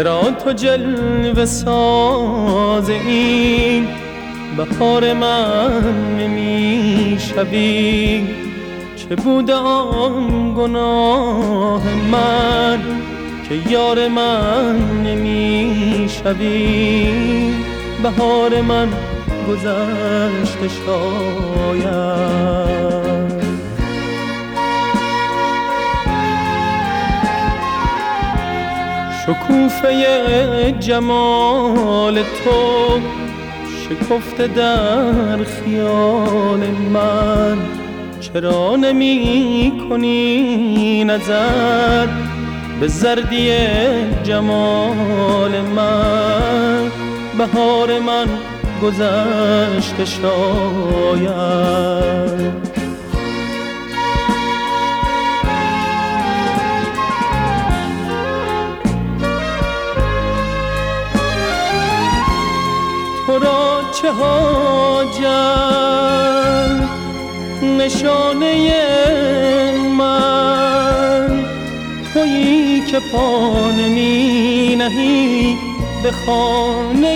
چرا تو جلوه ساز این بهار من نمی شوی؟ چه بوده آن گناه من که یار من نمی شوی؟ بهار من گذشته شاید. شکوفه جمال تو شکفته در خیال من، چرا نمی کنی نظر به زردی جمال من؟ بهار من گذشته شاید. تو را چه حاجت نشانه من؟ تویی که پا نمی نهی به خانه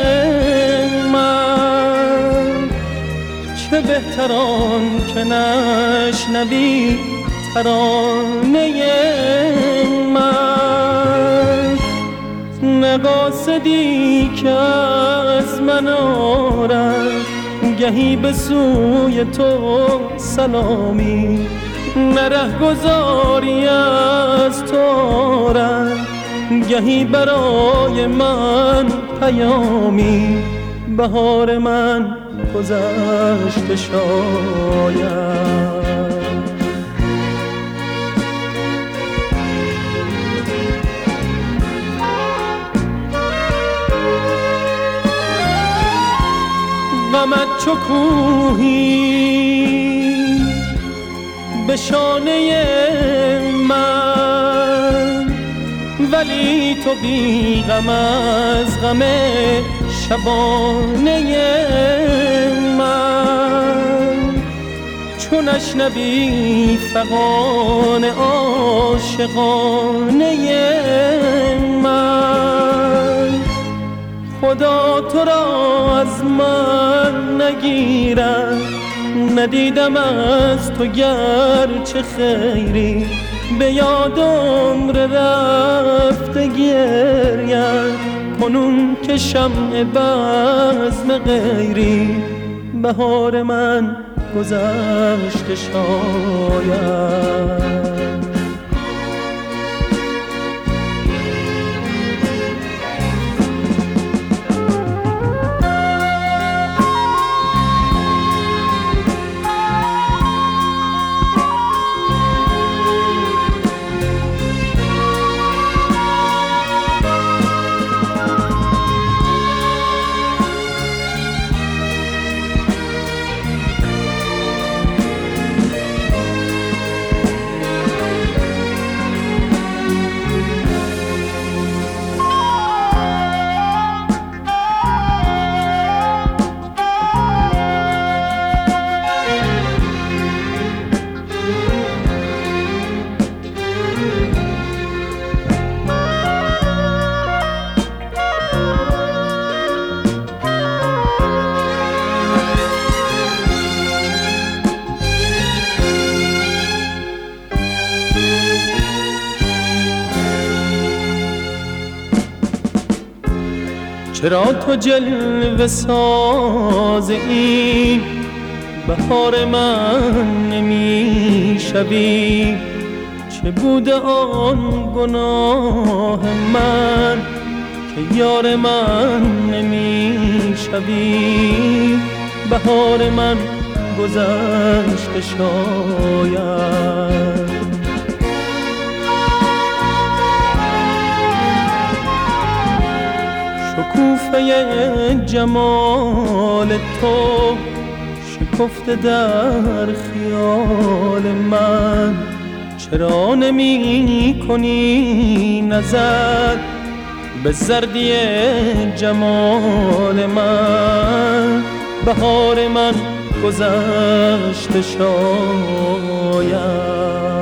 من. چه بهتران که نشنوی ترانه من، نه قاصدی که از من آرد گهی به سوی تو سلامی، نه رهگذاری از تو آرد گهی برای من پیامی. بهار من گذشته شاید. غمت چو کوهی به شانه من، ولی تو بی غم از غم شبانه من. چو نشنوی فغان عاشقانه من، خدا تو را از من نگیرد. ندیدم از تو گرچه خیری، به یاد عمر رفته گریم کنون که شمع بزم غیری. بهار من گذشته شاید. چرا تو جلوه ساز این بهار من نمی شوی؟ چه بوده آن گناه من که یار من نمی شوی؟ بهار من گذشته شاید. شکوفه جمال تو شکفته در خیال من، چرا نمی کنی نظر به زردی جمال من؟ بهار من گذشته شاید.